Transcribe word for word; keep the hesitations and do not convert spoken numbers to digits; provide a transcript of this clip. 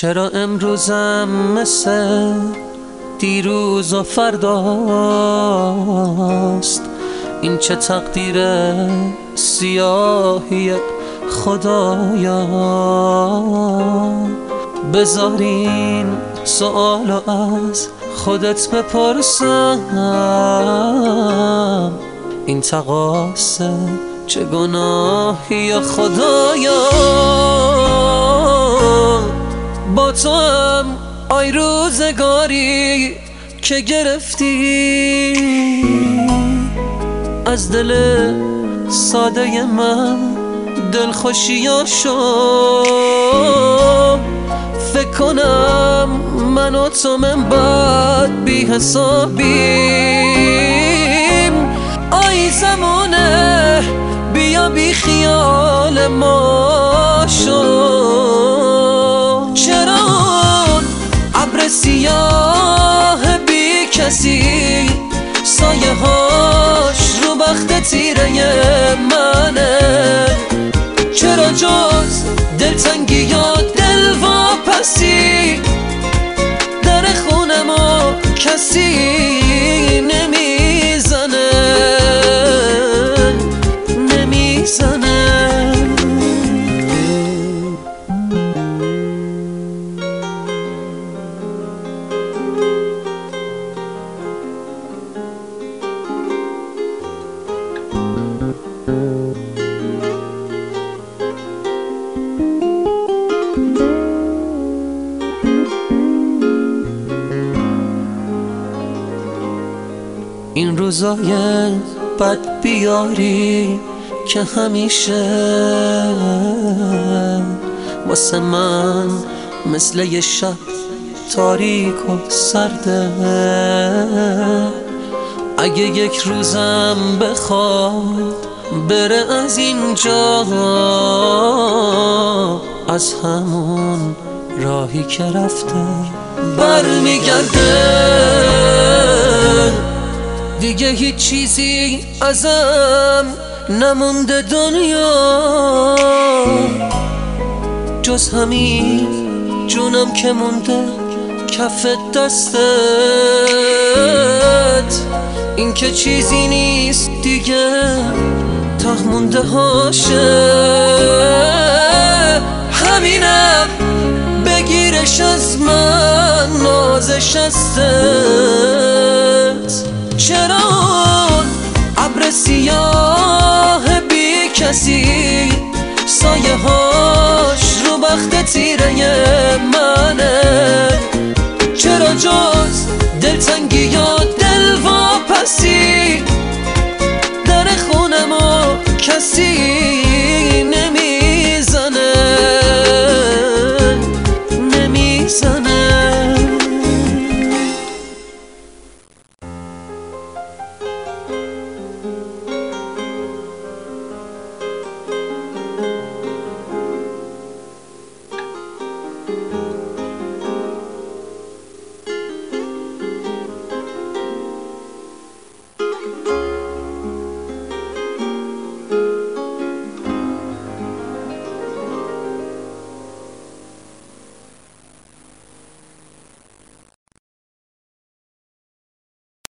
چرا امروزم مثل دیروز و فرداست؟ این چه تقدیر سیاهی خدایا. بذارین سوالو از خودت بپرسم، این تقاصه چه گناهی خدایا. با تو هم آی روزگاری که گرفتی از دل ساده من دلخوشیاشو. فکر کنم من و تو من بعد بی حسابیم. آی زمانه بیا بی خیال ما شو. چرا ابر سیاه بی کسی سایه هاش رو بخت تیره منه؟ چرا جز دلتنگی یا دل واپسی در خونه ما کسی نمیزنه نمیزنه؟ این روزای بد بیاری که همیشه واسه من مثل یه شب تاریک و سرده. اگه یک روزم بخواد بره از اینجا، از همون راهی که رفته برمیگرده. دیگه هیچ چیزی ازم نمونده دنیا جز همین جونم که مونده کف دستت. این که چیزی نیست دیگه ته مونده هاشه. همینم بگیرش از من نازش هستت. چرا ابر سیاه بی کسی سایه هاش رو بخت تیره منه؟ چرا جز دلتنگی یا